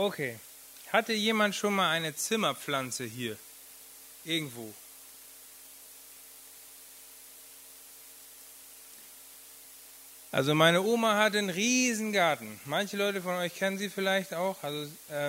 Okay. Hatte jemand schon mal eine Zimmerpflanze hier? Irgendwo? Also meine Oma hatte einen riesen Garten. Manche Leute von euch kennen sie vielleicht auch. Also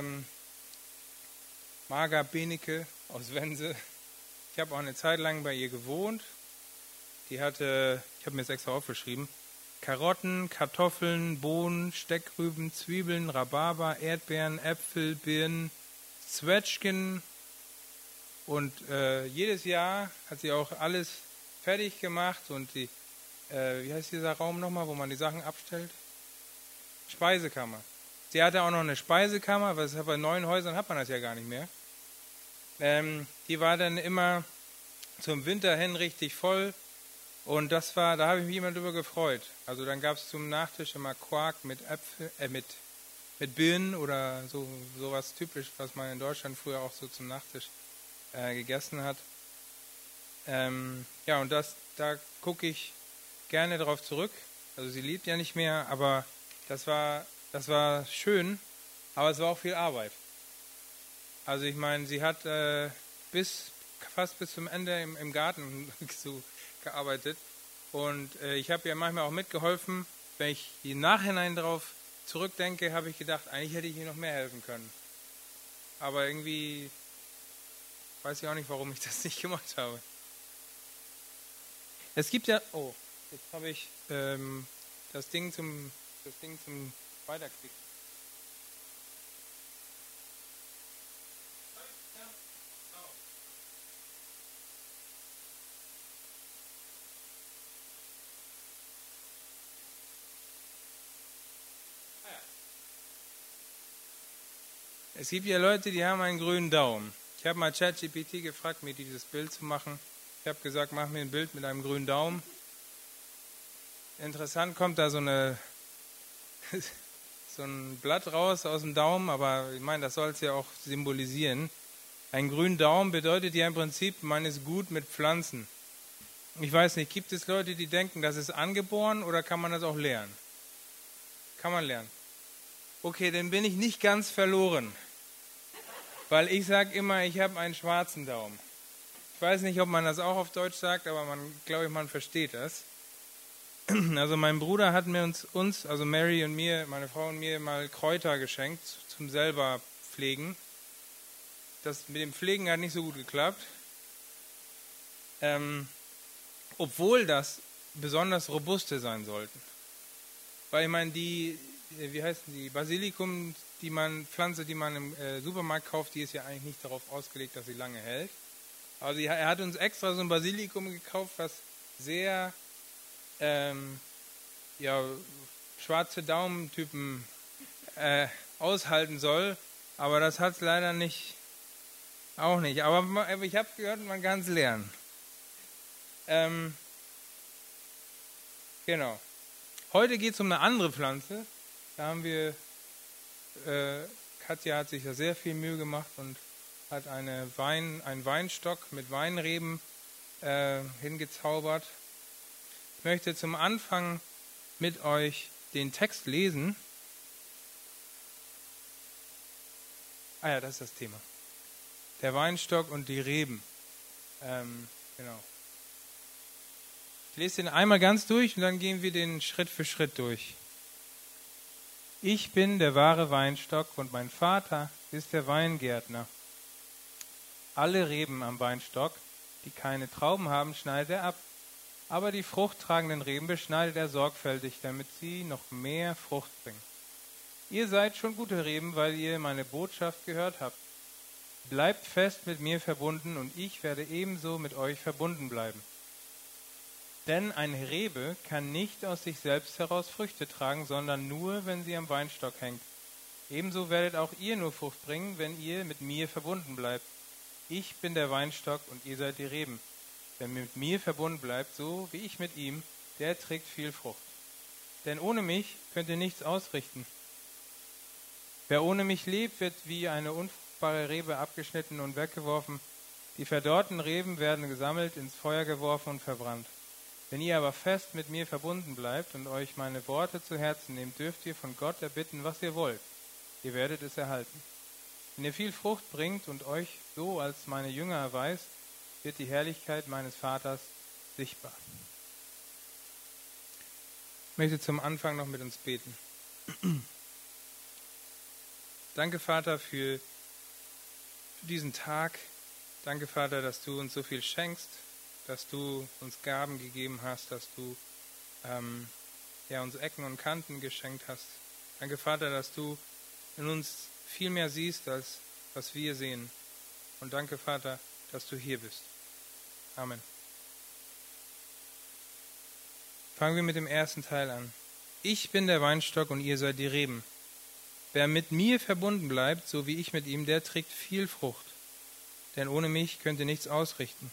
Marga Benecke aus Wense. Ich habe auch eine Zeit lang bei ihr gewohnt. Die hatte, ich habe mir das extra aufgeschrieben, Karotten, Kartoffeln, Bohnen, Steckrüben, Zwiebeln, Rhabarber, Erdbeeren, Äpfel, Birnen, Zwetschgen. Und jedes Jahr hat sie auch alles fertig gemacht. Und die, wie heißt dieser Raum nochmal, wo man die Sachen abstellt? Speisekammer. Sie hatte auch noch eine Speisekammer, weil bei neuen Häusern hat man das ja gar nicht mehr. Die war dann immer zum Winter hin richtig voll. Und da habe ich mich immer drüber gefreut. Also dann gab es zum Nachtisch immer Quark mit Äpfel, mit Birnen oder sowas typisch, was man in Deutschland früher auch so zum Nachtisch gegessen hat. Ja, und da gucke ich gerne drauf zurück. Also sie lebt ja nicht mehr, aber das war schön, aber es war auch viel Arbeit. Also ich meine, sie hat fast bis zum Ende im Garten so gearbeitet. Und ich habe ja manchmal auch mitgeholfen. Wenn ich im Nachhinein darauf zurückdenke, habe ich gedacht, eigentlich hätte ich ihr noch mehr helfen können. Aber irgendwie weiß ich auch nicht, warum ich das nicht gemacht habe. Es gibt ja, jetzt habe ich das Ding zum Weiterklicken. Es gibt ja Leute, die haben einen grünen Daumen. Ich habe mal ChatGPT gefragt, mir dieses Bild zu machen. Ich habe gesagt, mach mir ein Bild mit einem grünen Daumen. Interessant kommt da so ein Blatt raus aus dem Daumen, aber ich meine, das soll es ja auch symbolisieren. Ein grünen Daumen bedeutet ja im Prinzip, man ist gut mit Pflanzen. Ich weiß nicht, gibt es Leute, die denken, das ist angeboren oder kann man das auch lernen? Kann man lernen. Okay, dann bin ich nicht ganz verloren. Weil ich sage immer, ich habe einen schwarzen Daumen. Ich weiß nicht, ob man das auch auf Deutsch sagt, aber glaube ich, man versteht das. Also mein Bruder hat mir uns, also Mary und mir, meine Frau und mir, mal Kräuter geschenkt zum selber pflegen. Das mit dem Pflegen hat nicht so gut geklappt. Obwohl das besonders robuste sein sollten. Weil ich meine, wie heißen die, Basilikum, Pflanze, die man im Supermarkt kauft, die ist ja eigentlich nicht darauf ausgelegt, dass sie lange hält. Also er hat uns extra so ein Basilikum gekauft, was sehr schwarze Daumentypen aushalten soll. Aber das hat es leider auch nicht. Aber ich habe gehört, man kann es lernen. Genau. Heute geht es um eine andere Pflanze. Da haben wir, Katja hat sich ja sehr viel Mühe gemacht und hat einen Weinstock mit Weinreben hingezaubert. Ich möchte zum Anfang mit euch den Text lesen. Ah ja, das ist das Thema. Der Weinstock und die Reben. Genau. Ich lese den einmal ganz durch und dann gehen wir den Schritt für Schritt durch. Ich bin der wahre Weinstock und mein Vater ist der Weingärtner. Alle Reben am Weinstock, die keine Trauben haben, schneidet er ab. Aber die fruchttragenden Reben beschneidet er sorgfältig, damit sie noch mehr Frucht bringen. Ihr seid schon gute Reben, weil ihr meine Botschaft gehört habt. Bleibt fest mit mir verbunden und ich werde ebenso mit euch verbunden bleiben. Denn eine Rebe kann nicht aus sich selbst heraus Früchte tragen, sondern nur, wenn sie am Weinstock hängt. Ebenso werdet auch ihr nur Frucht bringen, wenn ihr mit mir verbunden bleibt. Ich bin der Weinstock und ihr seid die Reben. Wer mit mir verbunden bleibt, so wie ich mit ihm, der trägt viel Frucht. Denn ohne mich könnt ihr nichts ausrichten. Wer ohne mich lebt, wird wie eine unfruchtbare Rebe abgeschnitten und weggeworfen. Die verdorrten Reben werden gesammelt, ins Feuer geworfen und verbrannt. Wenn ihr aber fest mit mir verbunden bleibt und euch meine Worte zu Herzen nehmt, dürft ihr von Gott erbitten, was ihr wollt. ihr werdet es erhalten. Wenn ihr viel Frucht bringt und euch so als meine Jünger erweist, wird die Herrlichkeit meines Vaters sichtbar. Ich möchte zum Anfang noch mit uns beten. Danke, Vater, für diesen Tag. Danke, Vater, dass du uns so viel schenkst, dass du uns Gaben gegeben hast, dass du uns Ecken und Kanten geschenkt hast. Danke, Vater, dass du in uns viel mehr siehst, als was wir sehen. Und danke, Vater, dass du hier bist. Amen. Fangen wir mit dem ersten Teil an. Ich bin der Weinstock und ihr seid die Reben. Wer mit mir verbunden bleibt, so wie ich mit ihm, der trägt viel Frucht. Denn ohne mich könnt ihr nichts ausrichten.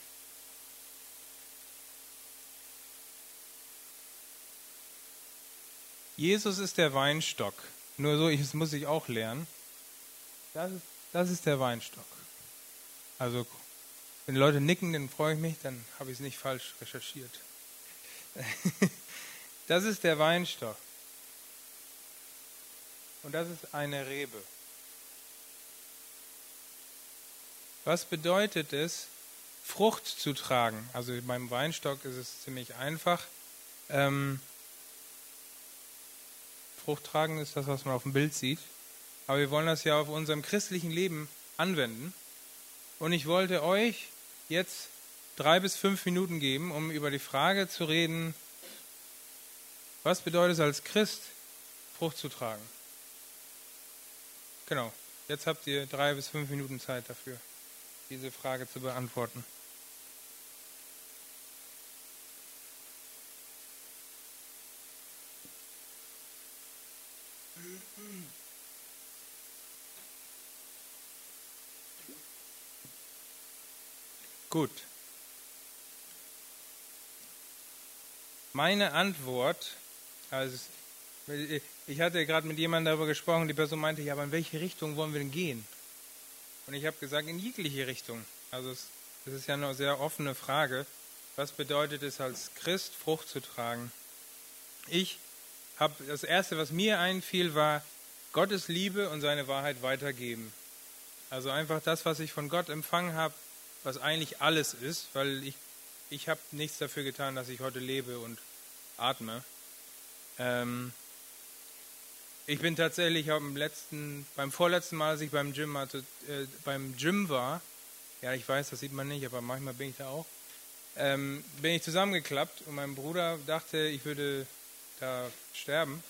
Jesus ist der Weinstock. Nur so, das muss ich auch lernen. Das ist der Weinstock. Also, wenn die Leute nicken, dann freue ich mich, dann habe ich es nicht falsch recherchiert. Das ist der Weinstock. Und das ist eine Rebe. Was bedeutet es, Frucht zu tragen? Also beim Weinstock ist es ziemlich einfach. Frucht tragen ist das, was man auf dem Bild sieht. Aber wir wollen das ja auf unserem christlichen Leben anwenden. Und ich wollte euch jetzt 3 bis 5 Minuten geben, um über die Frage zu reden, was bedeutet es als Christ, Frucht zu tragen? Genau, jetzt habt ihr 3 bis 5 Minuten Zeit dafür, diese Frage zu beantworten. Gut. Meine Antwort, also ich hatte gerade mit jemandem darüber gesprochen, die Person meinte, ja, aber in welche Richtung wollen wir denn gehen? Und ich habe gesagt, in jegliche Richtung. Also es ist ja eine sehr offene Frage. Was bedeutet es als Christ, Frucht zu tragen? Das Erste, was mir einfiel, war Gottes Liebe und seine Wahrheit weitergeben. Also einfach das, was ich von Gott empfangen habe, was eigentlich alles ist, weil ich habe nichts dafür getan, dass ich heute lebe und atme. Ich bin tatsächlich beim vorletzten Mal, als ich beim Gym war, ja, ich weiß, das sieht man nicht, aber manchmal bin ich da auch, bin ich zusammengeklappt und mein Bruder dachte, ich würde da sterben.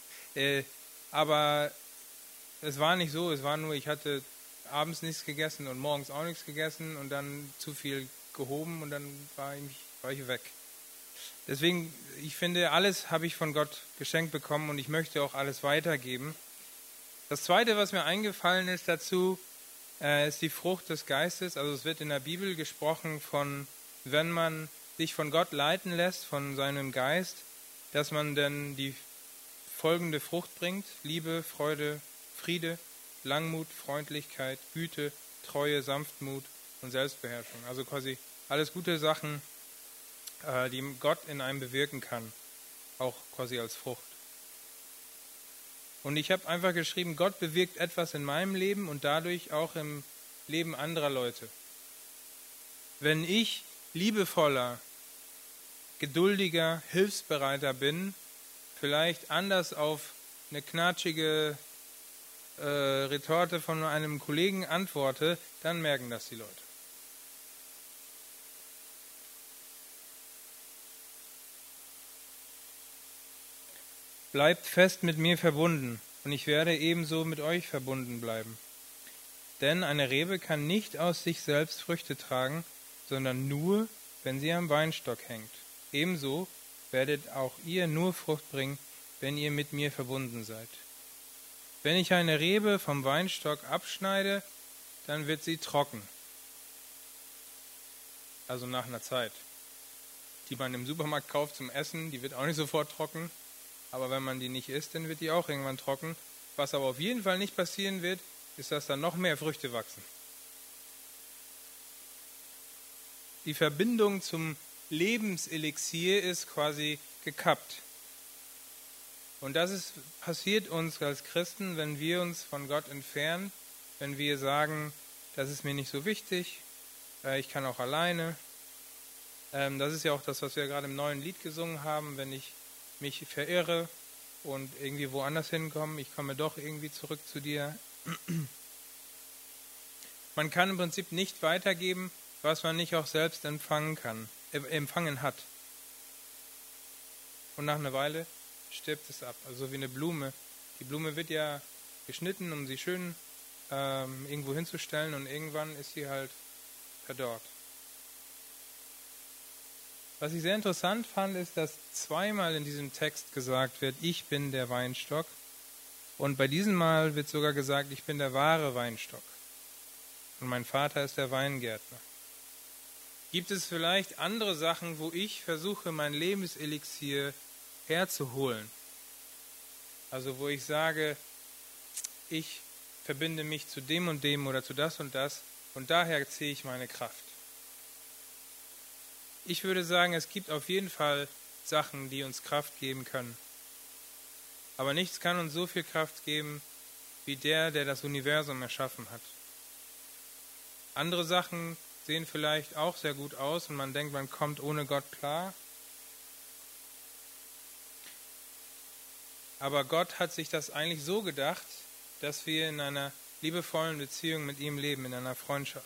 Aber es war nicht so, es war nur, ich hatte abends nichts gegessen und morgens auch nichts gegessen und dann zu viel gehoben und dann war ich weg. Deswegen, ich finde, alles habe ich von Gott geschenkt bekommen und ich möchte auch alles weitergeben. Das Zweite, was mir eingefallen ist dazu, ist die Frucht des Geistes. Also es wird in der Bibel gesprochen von, wenn man sich von Gott leiten lässt, von seinem Geist, dass man dann die folgende Frucht bringt: Liebe, Freude, Friede, Langmut, Freundlichkeit, Güte, Treue, Sanftmut und Selbstbeherrschung. Also quasi alles gute Sachen, die Gott in einem bewirken kann, auch quasi als Frucht. Und ich habe einfach geschrieben, Gott bewirkt etwas in meinem Leben und dadurch auch im Leben anderer Leute. Wenn ich liebevoller, geduldiger, hilfsbereiter bin, vielleicht anders auf eine knatschige Retorte von einem Kollegen antworte, dann merken das die Leute. Bleibt fest mit mir verbunden, und ich werde ebenso mit euch verbunden bleiben. Denn eine Rebe kann nicht aus sich selbst Früchte tragen, sondern nur, wenn sie am Weinstock hängt. Ebenso werdet auch ihr nur Frucht bringen, wenn ihr mit mir verbunden seid. Wenn ich eine Rebe vom Weinstock abschneide, dann wird sie trocken. Also nach einer Zeit. Die man im Supermarkt kauft zum Essen, die wird auch nicht sofort trocken. Aber wenn man die nicht isst, dann wird die auch irgendwann trocken. Was aber auf jeden Fall nicht passieren wird, ist, dass dann noch mehr Früchte wachsen. Die Verbindung zum Lebenselixier ist quasi gekappt. Und passiert uns als Christen, wenn wir uns von Gott entfernen, wenn wir sagen, das ist mir nicht so wichtig, ich kann auch alleine. Das ist ja auch das, was wir gerade im neuen Lied gesungen haben, wenn ich mich verirre und irgendwie woanders hinkomme, ich komme doch irgendwie zurück zu dir. Man kann im Prinzip nicht weitergeben, was man nicht auch selbst empfangen hat. Und nach einer Weile stirbt es ab. Also wie eine Blume. Die Blume wird ja geschnitten, um sie schön irgendwo hinzustellen, und irgendwann ist sie halt verdorrt. Was ich sehr interessant fand, ist, dass zweimal in diesem Text gesagt wird, ich bin der Weinstock. Und bei diesem Mal wird sogar gesagt, ich bin der wahre Weinstock. Und mein Vater ist der Weingärtner. Gibt es vielleicht andere Sachen, wo ich versuche, mein Lebenselixier herzuholen? Also wo ich sage, ich verbinde mich zu dem und dem oder zu das und daher ziehe ich meine Kraft. Ich würde sagen, es gibt auf jeden Fall Sachen, die uns Kraft geben können. Aber nichts kann uns so viel Kraft geben, wie der das Universum erschaffen hat. Andere Sachen sehen vielleicht auch sehr gut aus und man denkt, man kommt ohne Gott klar. Aber Gott hat sich das eigentlich so gedacht, dass wir in einer liebevollen Beziehung mit ihm leben, in einer Freundschaft.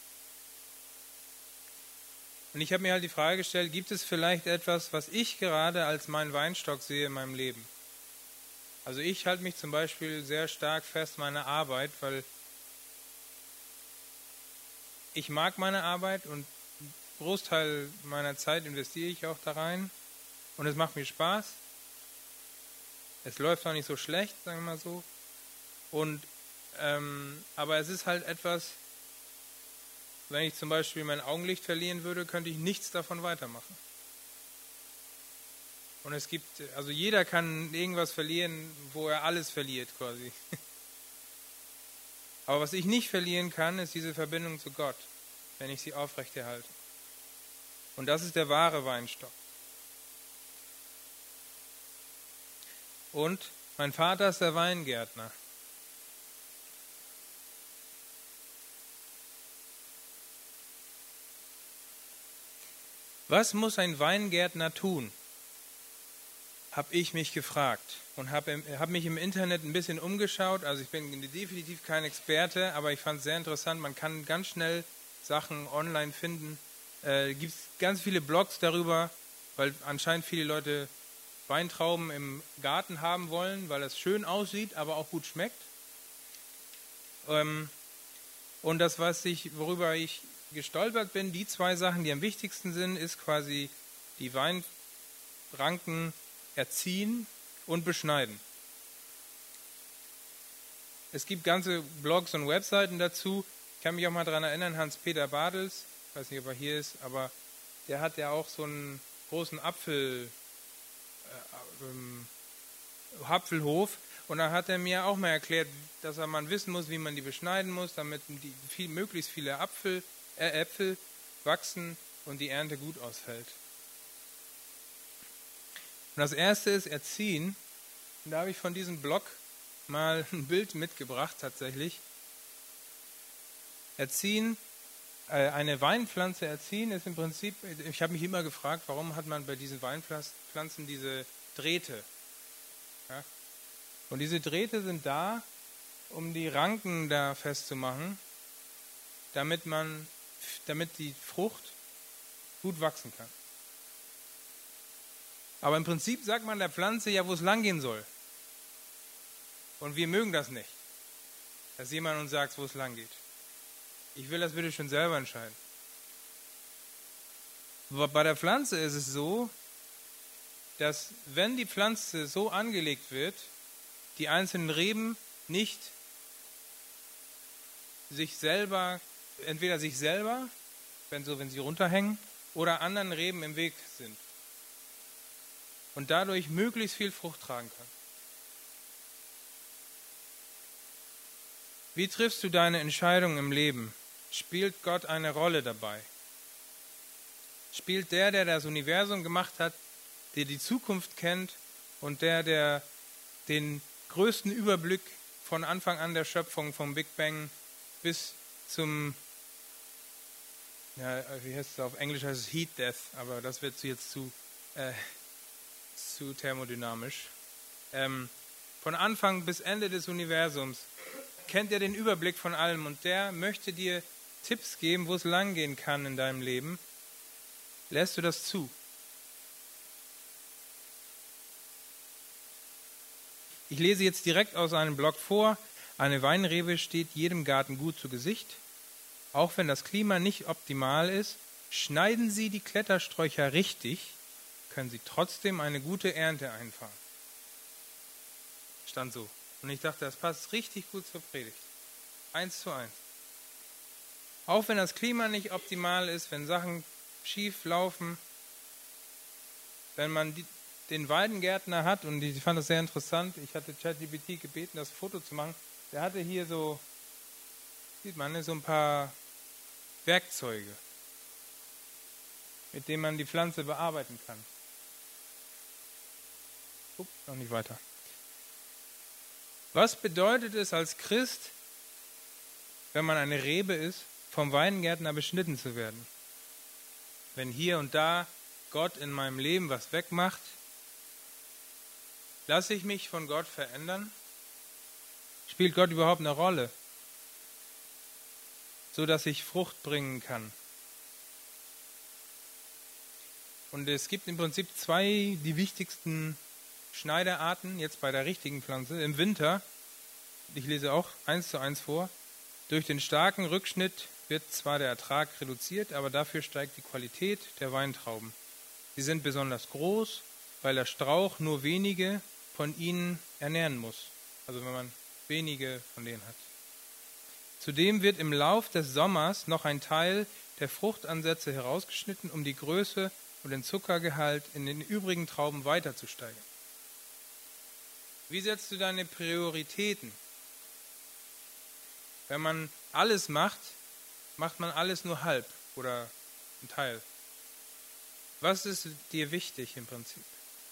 Und ich habe mir halt die Frage gestellt, gibt es vielleicht etwas, was ich gerade als meinen Weinstock sehe in meinem Leben? Also ich halte mich zum Beispiel sehr stark fest meiner Arbeit, weil ich mag meine Arbeit und einen Großteil meiner Zeit investiere ich auch da rein und es macht mir Spaß. Es läuft auch nicht so schlecht, sagen wir mal so. Aber es ist halt etwas, wenn ich zum Beispiel mein Augenlicht verlieren würde, könnte ich nichts davon weitermachen. Und also jeder kann irgendwas verlieren, wo er alles verliert quasi. Aber was ich nicht verlieren kann, ist diese Verbindung zu Gott, wenn ich sie aufrechterhalte. Und das ist der wahre Weinstock. Und mein Vater ist der Weingärtner. Was muss ein Weingärtner tun? Habe ich mich gefragt und habe mich im Internet ein bisschen umgeschaut. Also ich bin definitiv kein Experte, aber ich fand es sehr interessant. Man kann ganz schnell Sachen online finden. Gibt es ganz viele Blogs darüber, weil anscheinend viele Leute Weintrauben im Garten haben wollen, weil es schön aussieht, aber auch gut schmeckt. Und das, worüber ich gestolpert bin, die zwei Sachen, die am wichtigsten sind, ist quasi die Weinranken erziehen und beschneiden. Es gibt ganze Blogs und Webseiten dazu. Ich kann mich auch mal daran erinnern, Hans-Peter Bartels, ich weiß nicht, ob er hier ist, aber der hat ja auch so einen großen Apfelhof, und da hat er mir auch mal erklärt, dass man wissen muss, wie man die beschneiden muss, damit möglichst viele Äpfel wachsen und die Ernte gut ausfällt. Und das erste ist Erziehen. Und da habe ich von diesem Blog mal ein Bild mitgebracht tatsächlich. Eine Weinpflanze erziehen ist im Prinzip, ich habe mich immer gefragt, warum hat man bei diesen Weinpflanzen diese Drähte? Ja? Und diese Drähte sind da, um die Ranken da festzumachen, damit die Frucht gut wachsen kann. Aber im Prinzip sagt man der Pflanze ja, wo es lang gehen soll. Und wir mögen das nicht, dass jemand uns sagt, wo es lang geht. Ich will das bitte schon selber entscheiden. Aber bei der Pflanze ist es so, dass wenn die Pflanze so angelegt wird, die einzelnen Reben nicht entweder sich selber, wenn sie runterhängen, oder anderen Reben im Weg sind. Und dadurch möglichst viel Frucht tragen kann. Wie triffst du deine Entscheidung im Leben? Spielt Gott eine Rolle dabei? Spielt der das Universum gemacht hat, der die Zukunft kennt, und der den größten Überblick von Anfang an der Schöpfung, vom Big Bang bis zum, ja, wie heißt es auf Englisch, heißt es Heat Death, aber das wird jetzt zu thermodynamisch. Von Anfang bis Ende des Universums kennt er den Überblick von allem und der möchte dir Tipps geben, wo es langgehen kann in deinem Leben. Lässt du das zu? Ich lese jetzt direkt aus einem Blog vor. Eine Weinrebe steht jedem Garten gut zu Gesicht. Auch wenn das Klima nicht optimal ist, schneiden Sie die Klettersträucher richtig, können Sie trotzdem eine gute Ernte einfahren. Stand so. Und ich dachte, das passt richtig gut zur Predigt. 1:1. Auch wenn das Klima nicht optimal ist, wenn Sachen schief laufen, wenn man den Weidengärtner hat, und ich fand das sehr interessant, ich hatte ChatGPT gebeten, das Foto zu machen, der hatte hier so, sieht man, so ein paar Werkzeuge, mit denen man die Pflanze bearbeiten kann. Noch nicht weiter. Was bedeutet es als Christ, wenn man eine Rebe ist, vom Weingärtner beschnitten zu werden? Wenn hier und da Gott in meinem Leben was wegmacht, lasse ich mich von Gott verändern? Spielt Gott überhaupt eine Rolle, so dass ich Frucht bringen kann? Und es gibt im Prinzip die wichtigsten Schneiderarten jetzt bei der richtigen Pflanze. Im Winter, ich lese auch 1:1 vor, durch den starken Rückschnitt wird zwar der Ertrag reduziert, aber dafür steigt die Qualität der Weintrauben. Sie sind besonders groß, weil der Strauch nur wenige von ihnen ernähren muss. Also wenn man wenige von denen hat. Zudem wird im Lauf des Sommers noch ein Teil der Fruchtansätze herausgeschnitten, um die Größe und den Zuckergehalt in den übrigen Trauben weiter zu steigern. Wie setzt du deine Prioritäten? Wenn man alles macht, macht man alles nur halb oder ein Teil. Was ist dir wichtig im Prinzip?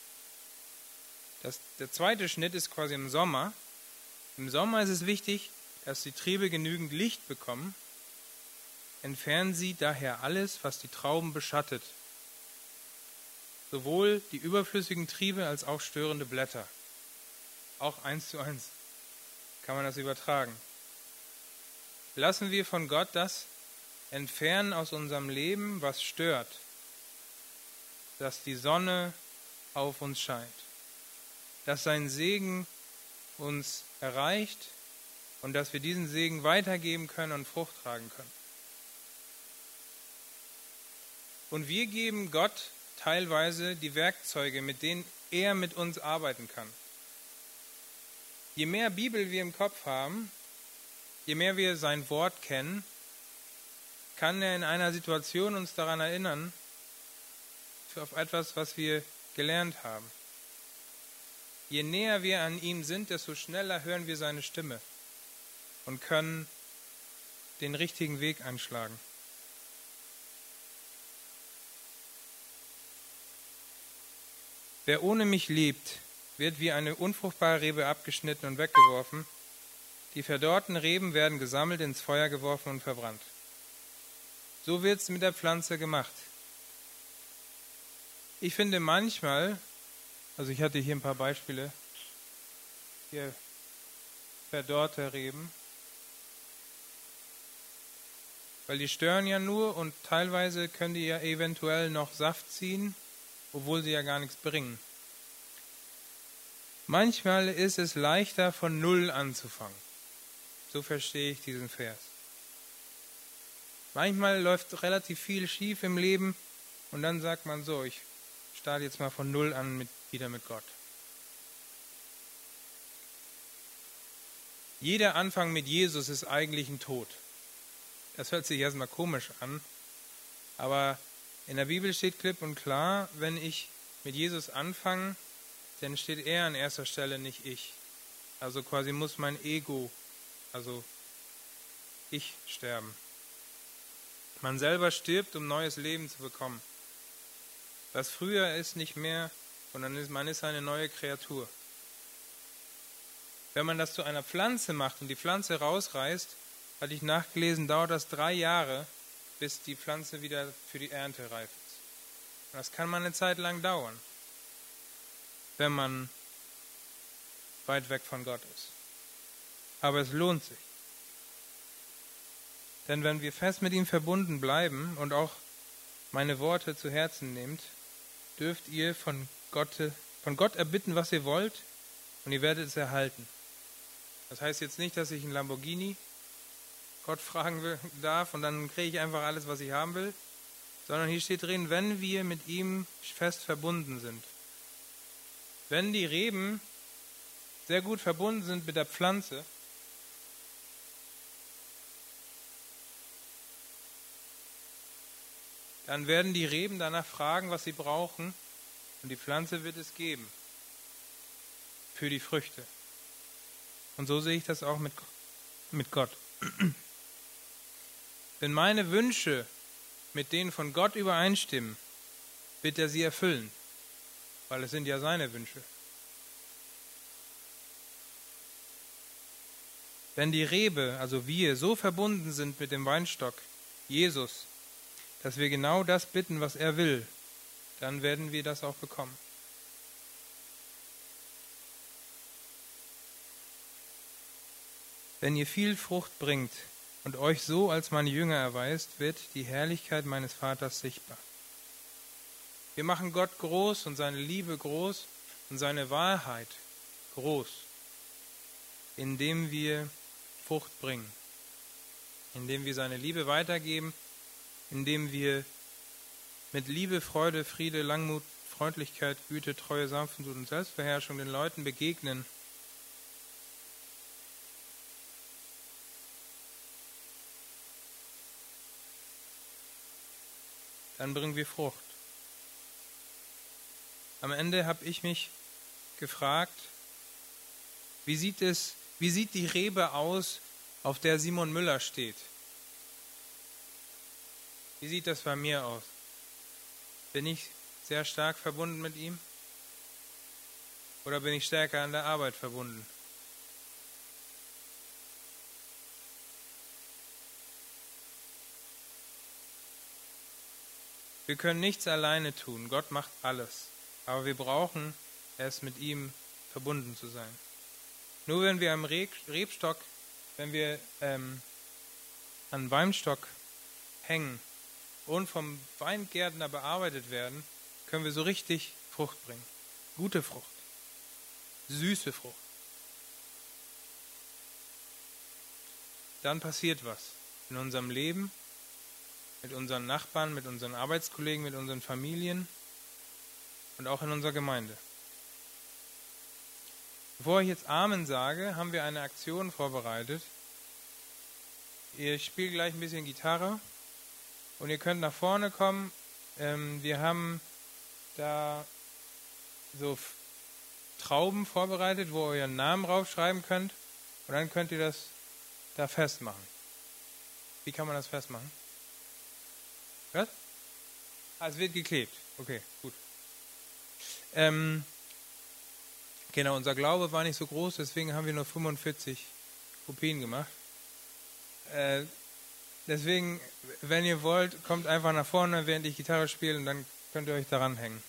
Der zweite Schnitt ist quasi im Sommer. Im Sommer ist es wichtig, dass die Triebe genügend Licht bekommen. Entfernen Sie daher alles, was die Trauben beschattet. Sowohl die überflüssigen Triebe als auch störende Blätter. Auch 1:1 kann man das übertragen. Lassen wir von Gott das entfernen aus unserem Leben, was stört, dass die Sonne auf uns scheint, dass sein Segen uns erreicht und dass wir diesen Segen weitergeben können und Frucht tragen können. Und wir geben Gott teilweise die Werkzeuge, mit denen er mit uns arbeiten kann. Je mehr Bibel wir im Kopf haben, je mehr wir sein Wort kennen, kann er in einer Situation uns daran erinnern, auf etwas, was wir gelernt haben. Je näher wir an ihm sind, desto schneller hören wir seine Stimme und können den richtigen Weg einschlagen. Wer ohne mich lebt, wird wie eine unfruchtbare Rebe abgeschnitten und weggeworfen. Die verdorrten Reben werden gesammelt, ins Feuer geworfen und verbrannt. So wird es mit der Pflanze gemacht. Ich finde manchmal, also ich hatte hier ein paar Beispiele, hier verdorrte Reben, weil die stören ja nur und teilweise können die ja eventuell noch Saft ziehen, obwohl sie ja gar nichts bringen. Manchmal ist es leichter, von Null anzufangen. So verstehe ich diesen Vers. Manchmal läuft relativ viel schief im Leben und dann sagt man so, ich starte jetzt mal von Null an wieder mit Gott. Jeder Anfang mit Jesus ist eigentlich ein Tod. Das hört sich erstmal komisch an, aber in der Bibel steht klipp und klar, wenn ich mit Jesus anfange, dann steht er an erster Stelle, nicht ich. Also quasi muss mein Ego, also ich, sterben. Man selber stirbt, um neues Leben zu bekommen. Was früher ist, nicht mehr, sondern man ist eine neue Kreatur. Wenn man das zu einer Pflanze macht und die Pflanze rausreißt, hatte ich nachgelesen, dauert das 3 Jahre, bis die Pflanze wieder für die Ernte reif ist. Und das kann mal eine Zeit lang dauern, wenn man weit weg von Gott ist. Aber es lohnt sich. Denn wenn wir fest mit ihm verbunden bleiben und auch meine Worte zu Herzen nehmt, dürft ihr von Gott erbitten, was ihr wollt, und ihr werdet es erhalten. Das heißt jetzt nicht, dass ich einen Lamborghini Gott fragen darf und dann kriege ich einfach alles, was ich haben will, sondern hier steht drin, wenn wir mit ihm fest verbunden sind. Wenn die Reben sehr gut verbunden sind mit der Pflanze, dann werden die Reben danach fragen, was sie brauchen, und die Pflanze wird es geben für die Früchte. Und so sehe ich das auch mit Gott. Wenn meine Wünsche mit denen von Gott übereinstimmen, wird er sie erfüllen, weil es sind ja seine Wünsche. Wenn die Rebe, also wir, so verbunden sind mit dem Weinstock, Jesus, dass wir genau das bitten, was er will, dann werden wir das auch bekommen. Wenn ihr viel Frucht bringt und euch so als meine Jünger erweist, wird die Herrlichkeit meines Vaters sichtbar. Wir machen Gott groß und seine Liebe groß und seine Wahrheit groß, indem wir Frucht bringen, indem wir seine Liebe weitergeben, indem wir mit Liebe, Freude, Friede, Langmut, Freundlichkeit, Güte, Treue, Sanftmut und Selbstbeherrschung den Leuten begegnen. Dann bringen wir Frucht. Am Ende habe ich mich gefragt, wie sieht die Rebe aus, auf der Simon Müller steht? Wie sieht das bei mir aus? Bin ich sehr stark verbunden mit ihm? Oder bin ich stärker an der Arbeit verbunden? Wir können nichts alleine tun. Gott macht alles. Aber wir brauchen es, mit ihm verbunden zu sein. Nur wenn wir am Rebstock, wenn wir an Weinstock hängen und vom Weingärtner bearbeitet werden, können wir so richtig Frucht bringen. Gute Frucht. Süße Frucht. Dann passiert was in unserem Leben, mit unseren Nachbarn, mit unseren Arbeitskollegen, mit unseren Familien und auch in unserer Gemeinde. Bevor ich jetzt Amen sage, haben wir eine Aktion vorbereitet. Ich spiele gleich ein bisschen Gitarre und ihr könnt nach vorne kommen. Wir haben da so Trauben vorbereitet, wo ihr euren Namen draufschreiben könnt und dann könnt ihr das da festmachen. Wie kann man das festmachen? Was? Es wird geklebt. Okay, gut. Genau, unser Glaube war nicht so groß, deswegen haben wir nur 45 Kopien gemacht. Deswegen, wenn ihr wollt, kommt einfach nach vorne, während ich Gitarre spiele, und dann könnt ihr euch daran hängen.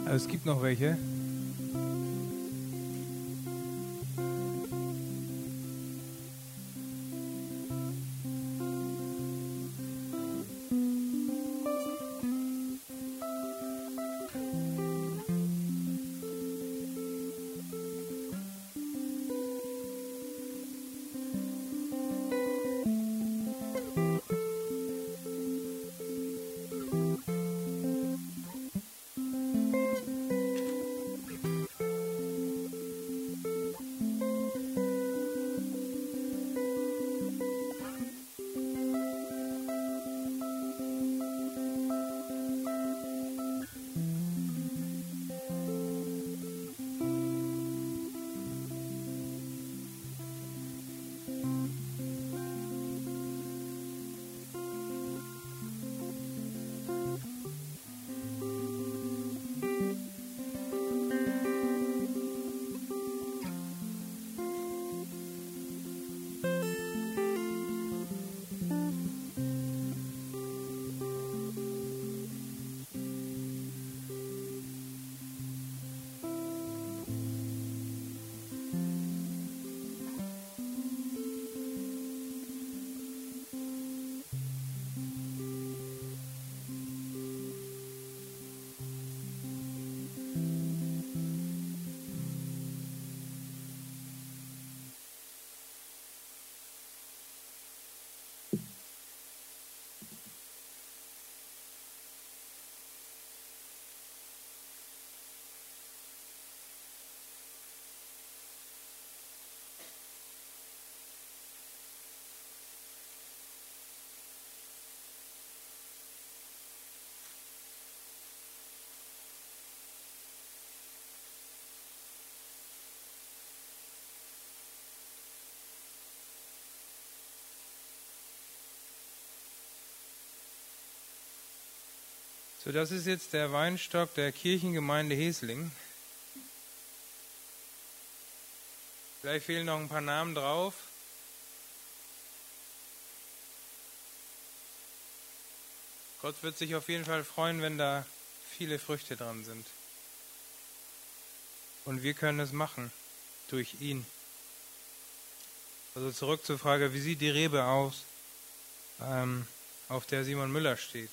Also es gibt noch welche. So, das ist jetzt der Weinstock der Kirchengemeinde Hesling. Vielleicht fehlen noch ein paar Namen drauf. Gott wird sich auf jeden Fall freuen, wenn da viele Früchte dran sind. Und wir können es machen, durch ihn. Also zurück zur Frage, wie sieht die Rebe aus, auf der Simon Müller steht?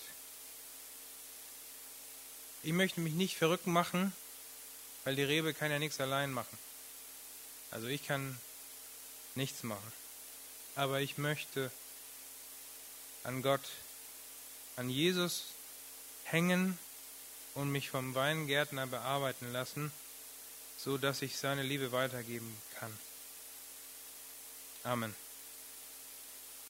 Ich möchte mich nicht verrückt machen, weil die Rebe kann ja nichts allein machen. Also ich kann nichts machen. Aber ich möchte an Gott, an Jesus hängen und mich vom Weingärtner bearbeiten lassen, so dass ich seine Liebe weitergeben kann. Amen.